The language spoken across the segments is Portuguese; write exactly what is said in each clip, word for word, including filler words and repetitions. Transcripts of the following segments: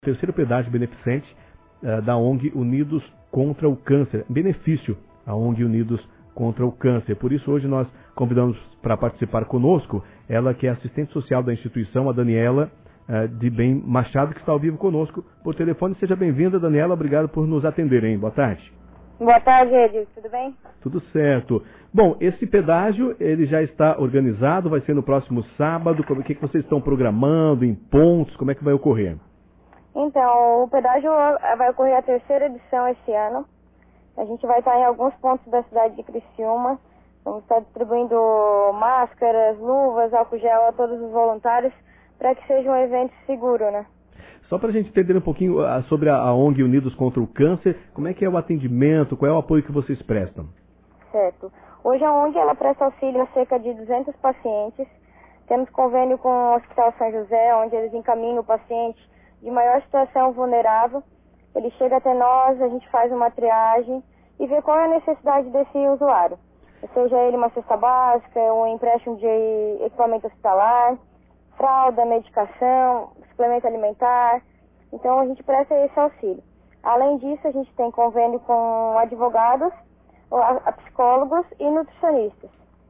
Terceiro pedágio beneficente uh, da O N G Unidos contra o Câncer. Benefício a O N G Unidos contra o Câncer. Por isso, hoje nós convidamos para participar conosco, ela que é assistente social da instituição, a Daniela uh, de Bem Machado, que está ao vivo conosco por telefone. Seja bem-vinda, Daniela. Obrigado por nos atender, hein? Boa tarde. Boa tarde, Edil. Tudo bem? Tudo certo. Bom, esse pedágio, ele já está organizado, vai ser no próximo sábado. O que, que vocês estão programando, em pontos, como é que vai ocorrer? Então, o pedágio vai ocorrer a terceira edição esse ano. A gente vai estar em alguns pontos da cidade de Criciúma. Vamos estar distribuindo máscaras, luvas, álcool gel a todos os voluntários para que seja um evento seguro, né? Só para a gente entender um pouquinho sobre a O N G Unidos contra o Câncer, como é que é o atendimento, qual é o apoio que vocês prestam? Certo. Hoje a O N G ela presta auxílio a cerca de duzentos pacientes. Temos convênio com o Hospital São José, onde eles encaminham o paciente de maior situação vulnerável. Ele chega até nós, a gente faz uma triagem e vê qual é a necessidade desse usuário. Seja ele uma cesta básica, um empréstimo de equipamento hospitalar, fralda, medicação, suplemento alimentar. Então a gente presta esse auxílio. Além disso, a gente tem convênio com advogados, a psicólogos e nutricionistas.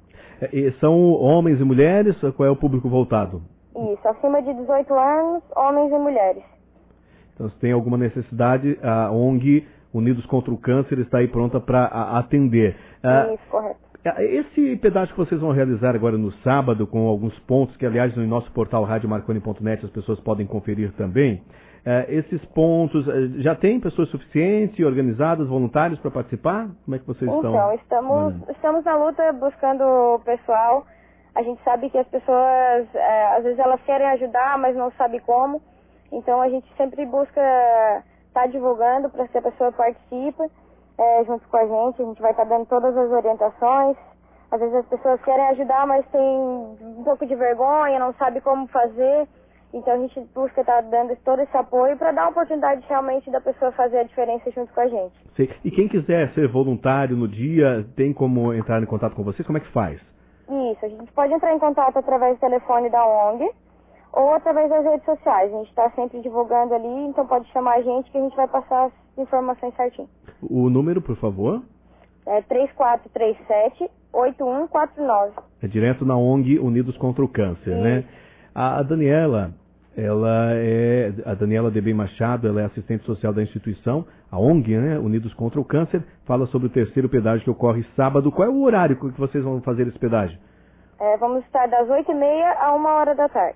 E são homens e mulheres? Qual é o público voltado? Isso, acima de dezoito anos, homens e mulheres. Então, se tem alguma necessidade, a O N G Unidos contra o Câncer está aí pronta para atender. Isso, correto. Esse pedágio que vocês vão realizar agora no sábado, com alguns pontos, que aliás no nosso portal rádio marconi ponto net as pessoas podem conferir também, esses pontos, já tem pessoas suficientes, organizadas, voluntários para participar? Como é que vocês então, estão? Então, estamos, estamos na luta buscando o pessoal. A gente sabe que as pessoas, é, às vezes elas querem ajudar, mas não sabem como. Então a gente sempre busca estar tá divulgando para que a pessoa participe é, junto com a gente. A gente vai estar tá dando todas as orientações. Às vezes as pessoas querem ajudar, mas tem um pouco de vergonha, não sabe como fazer. Então a gente busca estar tá dando todo esse apoio para dar a oportunidade realmente da pessoa fazer a diferença junto com a gente. Sim. E quem quiser ser voluntário no dia, tem como entrar em contato com vocês? Como é que faz? Isso, a gente pode entrar em contato através do telefone da O N G ou através das redes sociais. A gente está sempre divulgando ali, então pode chamar a gente que a gente vai passar as informações certinho. O número, por favor? É três quatro três sete, oito um quatro nove. É direto na O N G Unidos contra o Câncer, Isso. né? A Daniela, ela é, a Daniela de Bem Machado, ela é assistente social da instituição, a O N G, né, Unidos contra o Câncer, fala sobre o terceiro pedágio que ocorre sábado. Qual é o horário que vocês vão fazer esse pedágio? É, vamos estar das oito e meia a uma hora da tarde.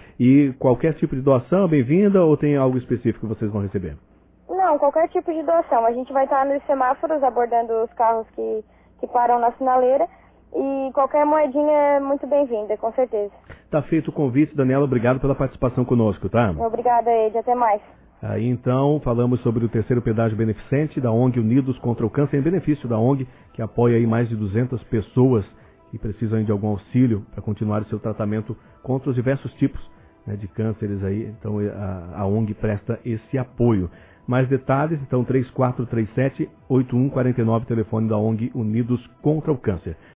E qualquer tipo de doação é bem-vinda ou tem algo específico que vocês vão receber? Não, qualquer tipo de doação. A gente vai estar nos semáforos abordando os carros que, que param na sinaleira. E qualquer moedinha é muito bem-vinda, com certeza. Tá feito o convite, Daniela. Obrigado pela participação conosco, tá? Obrigada, Ed. Até mais. Aí, então, falamos sobre o terceiro pedágio beneficente da O N G Unidos contra o Câncer, em benefício da O N G, que apoia aí mais de duzentas pessoas que precisam de algum auxílio para continuar o seu tratamento contra os diversos tipos, né, de cânceres aí. Então, a, a O N G presta esse apoio. Mais detalhes, então, três quatro três sete, oito um quatro nove, telefone da O N G Unidos contra o Câncer.